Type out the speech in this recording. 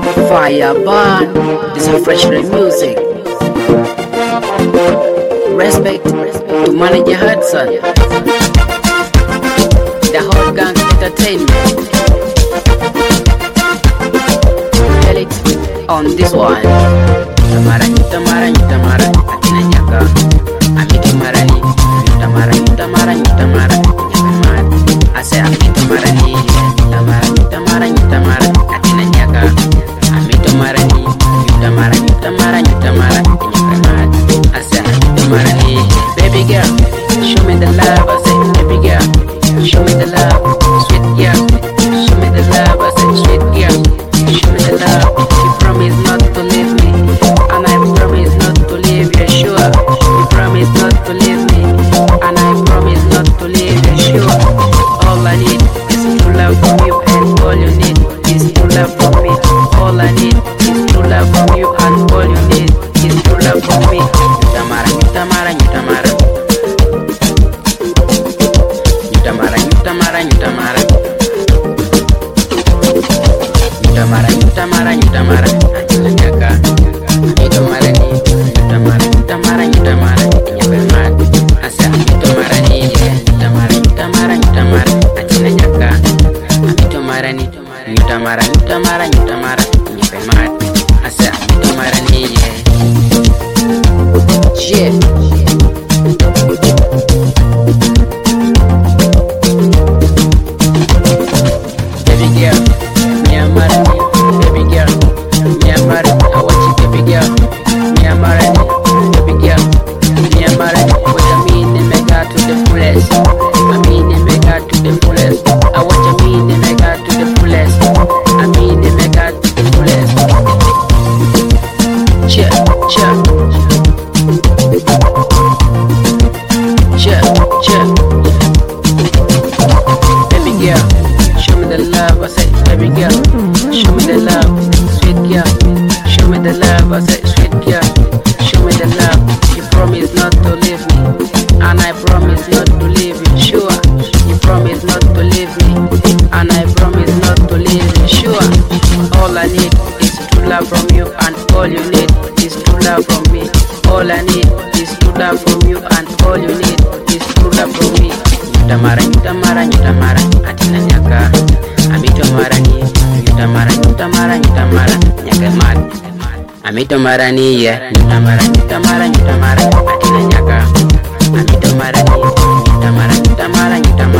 Fire burn, this is fresh music. Respect to Manager Hudson, the whole gang entertainment. Tell it on this one. Tamara, Tamara, Tamara, Atina Nyaka. Amiki Marani, Tamara, Tamara, Tamara, I say Amiki Marani, Tamara, Tamara, Tamara, Atina Nyaka. Amiki Marani, Tamara, Tamara, Tamara, I say Amiki Marani. Baby girl, show me the love. I say baby girl, show me the love. Sweet girl, show me the love. I say sweet girl, show me the love. You promise not to leave me, and I promise not to leave you. Sure, you promise not to leave me, and I promise not to leave you. Sure, all I need is true love from you, and all you need is true love from me. All I need is true love from you, and all you need is true love from me. Tamara, Tamara, Tamara, Tamara, Tamara, Tamara, Tamara, Tamara, Tamara, Nyaka. Tamara ni, Tamara, Tamara, Tamara, Nyaka. Asa Tamara ni, Tamara, Tamara, Tamara, Nyaka. Tamara ni, Tamara, Tamara, Tamara, Nyaka. Asa Tamara ni, yeah. Baby girl, me a marry, baby girl, me a marry. I want you, baby girl, me a marry, baby girl, me a marry. What I mean, they make her to the fullest. I mean, they make her to the fullest. I want you, mean, they make her to the fullest. I mean, they make her to the fullest. Cheer, cheer, cheer, cheer. Baby girl, show me the love. I say, baby girl, show me the love. Sweet girl, show me the love. I say, sweet girl, show me the love. You promise not to leave me, and I promise not to leave you. Sure, you promise not to leave me, and I promise not to leave you. Sure, all I need is true love from you, and all you need is true love from me. All I need is true love from you, and all you need is true love from me. Tamara, Tamara, Tamara, Atina Nyaka. Amito Marani, Tamara, Tamara, Tamara, Nyaka Mad. Amito Marani, yeah. Tamara, Tamara, Tamara, Atina Nyaka. Amito Marani, Tamara, Tamara, Tamara.